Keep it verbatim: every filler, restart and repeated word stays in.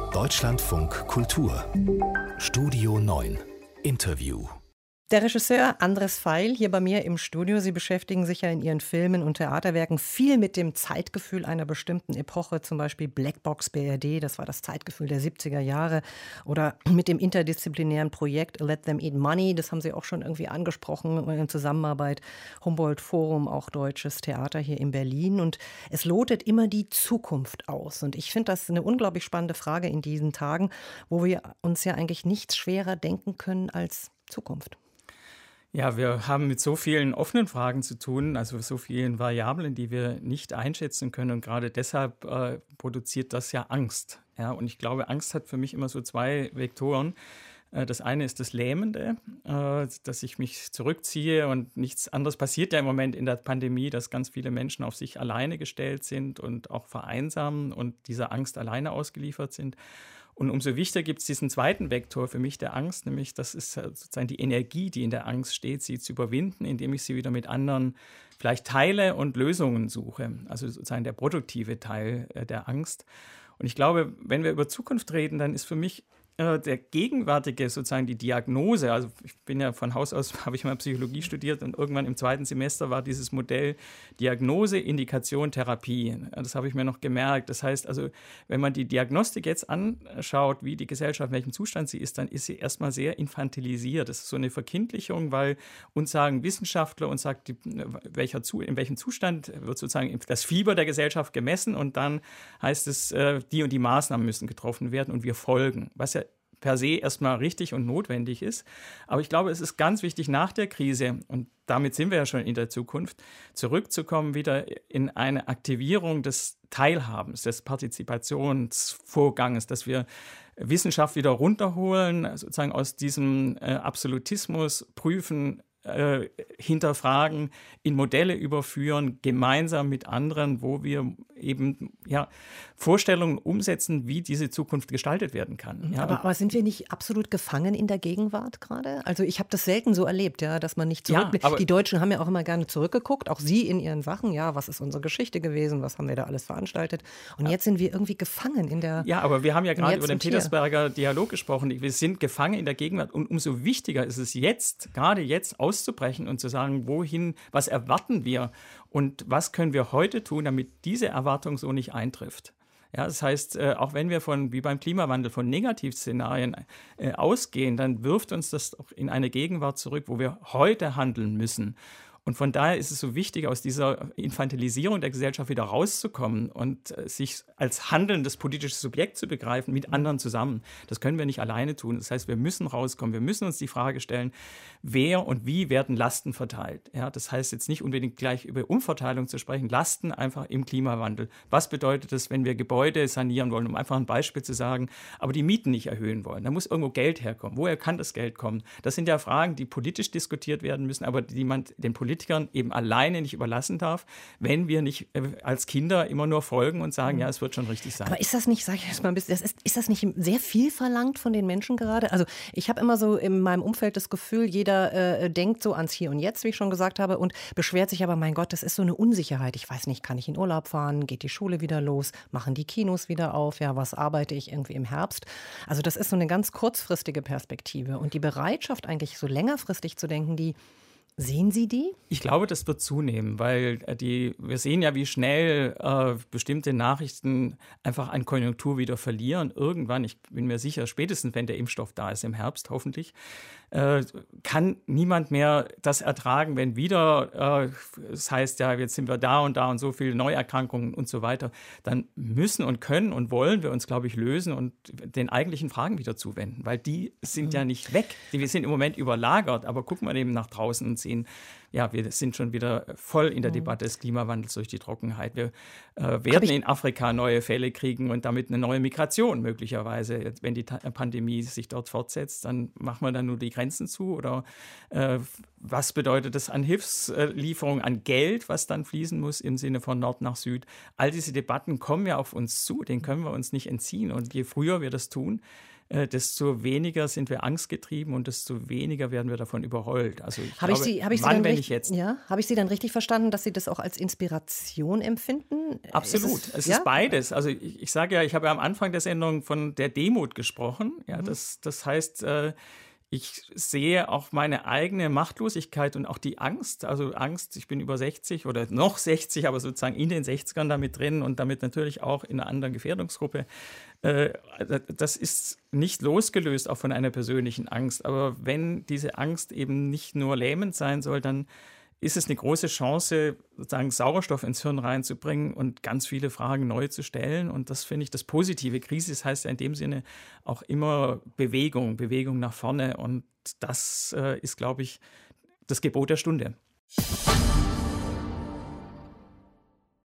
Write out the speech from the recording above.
Deutschlandfunk Kultur Studio neun Interview. Der Regisseur Andres Feil hier bei mir im Studio. Sie beschäftigen sich ja in Ihren Filmen und Theaterwerken viel mit dem Zeitgefühl einer bestimmten Epoche, zum Beispiel Blackbox B R D, das war das Zeitgefühl der siebziger Jahre, oder mit dem interdisziplinären Projekt Let Them Eat Money, das haben Sie auch schon irgendwie angesprochen, in Zusammenarbeit Humboldt Forum, auch Deutsches Theater hier in Berlin. Und es lotet immer die Zukunft aus. Und ich finde das eine unglaublich spannende Frage in diesen Tagen, wo wir uns ja eigentlich nichts schwerer denken können als Zukunft. Ja, wir haben mit so vielen offenen Fragen zu tun, also so vielen Variablen, die wir nicht einschätzen können. Und gerade deshalb äh, produziert das ja Angst. Ja, und ich glaube, Angst hat für mich immer so zwei Vektoren. Äh, das eine ist das Lähmende, äh, dass ich mich zurückziehe und nichts anderes passiert ja im Moment in der Pandemie, dass ganz viele Menschen auf sich alleine gestellt sind und auch vereinsamen und dieser Angst alleine ausgeliefert sind. Und umso wichtiger gibt es diesen zweiten Vektor für mich der Angst, nämlich das ist sozusagen die Energie, die in der Angst steht, sie zu überwinden, indem ich sie wieder mit anderen vielleicht teile und Lösungen suche. Also sozusagen der produktive Teil äh, der Angst. Und ich glaube, wenn wir über Zukunft reden, dann ist für mich äh, der gegenwärtige sozusagen die Diagnose, also ich bin ja von Haus aus, habe ich mal Psychologie studiert und irgendwann im zweiten Semester war dieses Modell Diagnose, Indikation, Therapie. Das habe ich mir noch gemerkt. Das heißt also, wenn man die Diagnostik jetzt anschaut, wie die Gesellschaft, in welchem Zustand sie ist, dann ist sie erstmal sehr infantilisiert. Das ist so eine Verkindlichung, weil uns sagen Wissenschaftler und sagt, die, welcher zu, in welchem Zustand wird sozusagen das Fieber der Gesellschaft gemessen und dann heißt es, die und die Maßnahmen müssen getroffen werden und wir folgen, was ja per se erstmal richtig und notwendig ist. Aber ich glaube, es ist ganz wichtig nach der Krise, und damit sind wir ja schon in der Zukunft, zurückzukommen wieder in eine Aktivierung des Teilhabens, des Partizipationsvorganges, dass wir Wissenschaft wieder runterholen, sozusagen aus diesem äh, Absolutismus prüfen, äh, hinterfragen, in Modelle überführen, gemeinsam mit anderen, wo wir eben ja, Vorstellungen umsetzen, wie diese Zukunft gestaltet werden kann. Ja, aber, aber sind wir nicht absolut gefangen in der Gegenwart gerade? Also ich habe das selten so erlebt, ja, dass man nicht zurückblickt. Ja, die Deutschen haben ja auch immer gerne zurückgeguckt, auch Sie in Ihren Sachen, ja, was ist unsere Geschichte gewesen, was haben wir da alles veranstaltet? Und ja. jetzt sind wir irgendwie gefangen in der... Ja, aber wir haben ja gerade über den Petersberger Dialog gesprochen. Wir sind gefangen in der Gegenwart und umso wichtiger ist es jetzt, gerade jetzt auszubrechen und zu sagen, wohin, was erwarten wir und was können wir heute tun, damit diese Erwartung so nicht eintrifft. Ja, das heißt, äh, auch wenn wir von, wie beim Klimawandel, von Negativszenarien äh, ausgehen, dann wirft uns das auch in eine Gegenwart zurück, wo wir heute handeln müssen. Und von daher ist es so wichtig, aus dieser Infantilisierung der Gesellschaft wieder rauszukommen und äh, sich als handelndes politisches Subjekt zu begreifen, mit anderen zusammen. Das können wir nicht alleine tun. Das heißt, wir müssen rauskommen. Wir müssen uns die Frage stellen, wer und wie werden Lasten verteilt. Ja, das heißt jetzt nicht unbedingt gleich über Umverteilung zu sprechen, Lasten einfach im Klimawandel. Was bedeutet es, wenn wir Gebäude sanieren wollen, um einfach ein Beispiel zu sagen, aber die Mieten nicht erhöhen wollen? Da muss irgendwo Geld herkommen. Woher kann das Geld kommen? Das sind ja Fragen, die politisch diskutiert werden müssen, aber die man den Politikern eben alleine nicht überlassen darf, wenn wir nicht äh, als Kinder immer nur folgen und sagen, ja, es wird schon richtig sein. Aber ist das nicht, sage ich jetzt mal ein bisschen, das ist, ist das nicht sehr viel verlangt von den Menschen gerade? Also ich habe immer so in meinem Umfeld das Gefühl, jeder äh, denkt so ans Hier und Jetzt, wie ich schon gesagt habe, und beschwert sich aber, mein Gott, das ist so eine Unsicherheit. Ich weiß nicht, kann ich in Urlaub fahren? Geht die Schule wieder los? Machen die Kinos wieder auf? Ja, was arbeite ich irgendwie im Herbst? Also das ist so eine ganz kurzfristige Perspektive. Und die Bereitschaft eigentlich so längerfristig zu denken, die sehen Sie die? Ich glaube, das wird zunehmen, weil die, wir sehen ja, wie schnell äh, bestimmte Nachrichten einfach an Konjunktur wieder verlieren. Irgendwann, ich bin mir sicher, spätestens wenn der Impfstoff da ist, im Herbst hoffentlich, äh, kann niemand mehr das ertragen, wenn wieder äh, es heißt, ja, jetzt sind wir da und da und so viele Neuerkrankungen und so weiter. Dann müssen und können und wollen wir uns, glaube ich, lösen und den eigentlichen Fragen wieder zuwenden, weil die sind mhm. ja nicht weg. Wir sind im Moment überlagert, aber gucken wir eben nach draußen und sehen, ja, wir sind schon wieder voll in der Debatte des Klimawandels durch die Trockenheit. Wir äh, werden in Afrika neue Fälle kriegen und damit eine neue Migration möglicherweise. Wenn die Ta- Pandemie sich dort fortsetzt, dann machen wir dann nur die Grenzen zu? Oder äh, was bedeutet das an Hilfslieferungen, an Geld, was dann fließen muss im Sinne von Nord nach Süd? All diese Debatten kommen ja auf uns zu, denen können wir uns nicht entziehen. Und je früher wir das tun, äh, desto weniger sind wir angstgetrieben und desto weniger werden wir davon überrollt. Also ich Habe ich Sie, habe ich Sie wann, dann wenn richtig, ich jetzt? Ja, habe ich Sie dann richtig verstanden, dass Sie das auch als Inspiration empfinden? Absolut, Ist es, es ja? ist beides. Also ich, ich sage ja, ich habe ja am Anfang der Sendung von der Demut gesprochen. Ja, Mhm. das, das heißt, äh, ich sehe auch meine eigene Machtlosigkeit und auch die Angst. Also Angst, ich bin über sechzig oder noch sechzig, aber sozusagen in den sechzigern damit drin und damit natürlich auch in einer anderen Gefährdungsgruppe. Äh, das ist nicht losgelöst auch von einer persönlichen Angst. Aber wenn diese Angst eben nicht nur lähmend sein soll, dann ist es eine große Chance, sozusagen Sauerstoff ins Hirn reinzubringen und ganz viele Fragen neu zu stellen. Und das finde ich das Positive. Krise heißt ja in dem Sinne auch immer Bewegung, Bewegung nach vorne. Und das äh, ist, glaube ich, das Gebot der Stunde.